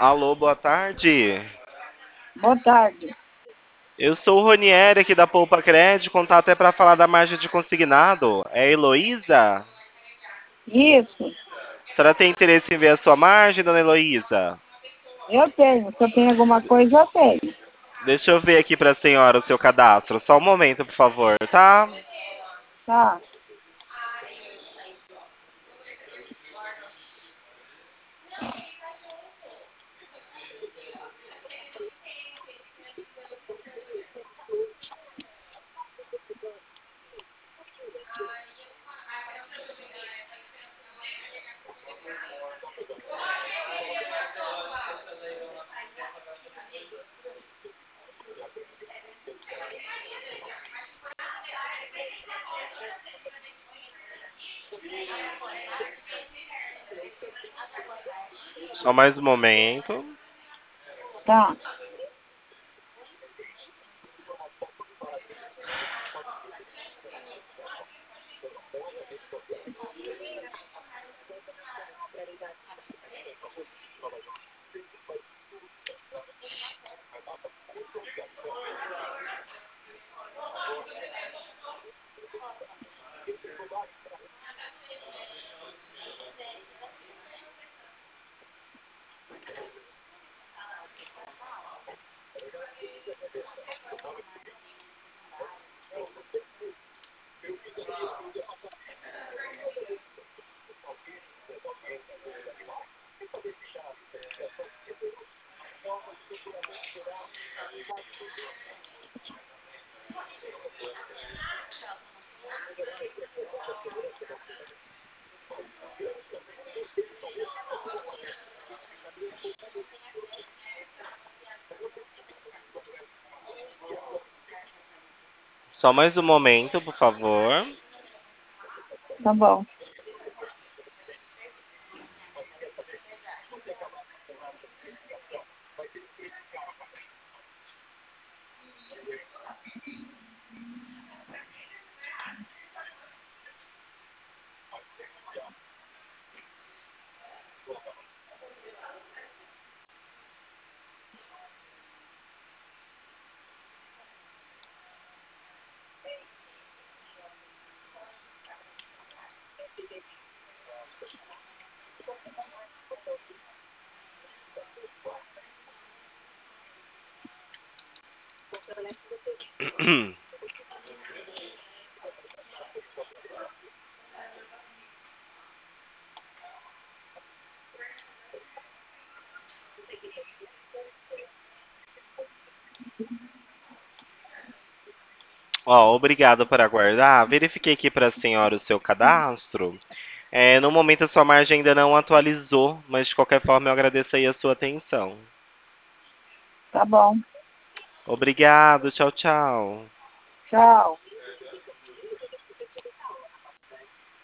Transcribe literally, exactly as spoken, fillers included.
Alô, boa tarde. Boa tarde. Eu sou o Ronieri aqui da Poupa Cred, contato é para falar da margem de consignado. É a Heloísa? Isso, A senhora tem interesse em ver a sua margem, dona Heloísa? eu tenho. Se eu tenho alguma coisa, eu tenho. Deixa eu ver aqui para a senhora o seu cadastro. Só um momento, por favor, tá? Tá, Só mais um momento. tá. Só mais um momento, por favor. Tá bom. Ó, obrigado por aguardar. Verifiquei aqui para a senhora o seu cadastro. É, no momento a sua margem ainda não atualizou, mas de qualquer forma eu agradeço aí a sua atenção. Tá bom. Obrigado, tchau, tchau. Tchau.